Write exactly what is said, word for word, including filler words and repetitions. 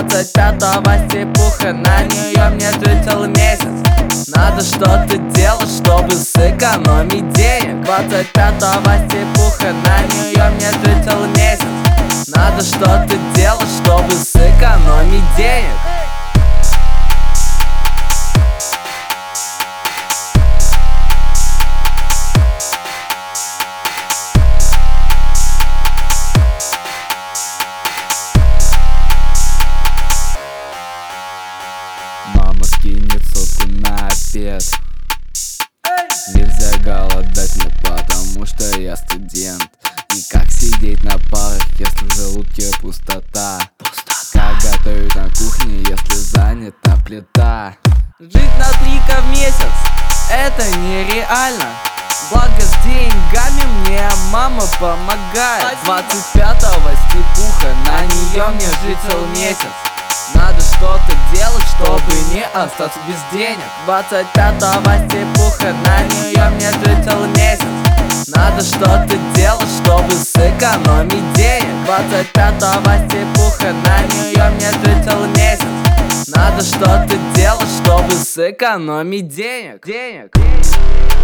двадцать пятого степуха, на нее мне жить целый месяц. Надо что-то делать, чтобы сэкономить денег. Двадцать пятого степуха, на нее мне жить целый месяц. Надо что-то делать, чтобы сэкономить денег. Мама скинет сотку на обед. Нельзя голодать мне, потому что я студент. И как сидеть на парах, если в желудке пустота? Как готовить на кухне, если занята плита? Жить на три ка в месяц — это нереально. Благо с деньгами мне мама помогает. Двадцать пятого степуха, на нее мне жить целый месяц. Надо что-то делать, чтобы не остаться без денег. Двадцать пятого степуха, на нее мне жить целый месяц. Надо что-то делать, чтобы сэкономить денег. Двадцать пятого степуха, на нее мне жить целый месяц. Надо что-то делать, чтобы сэкономить денег. Денег.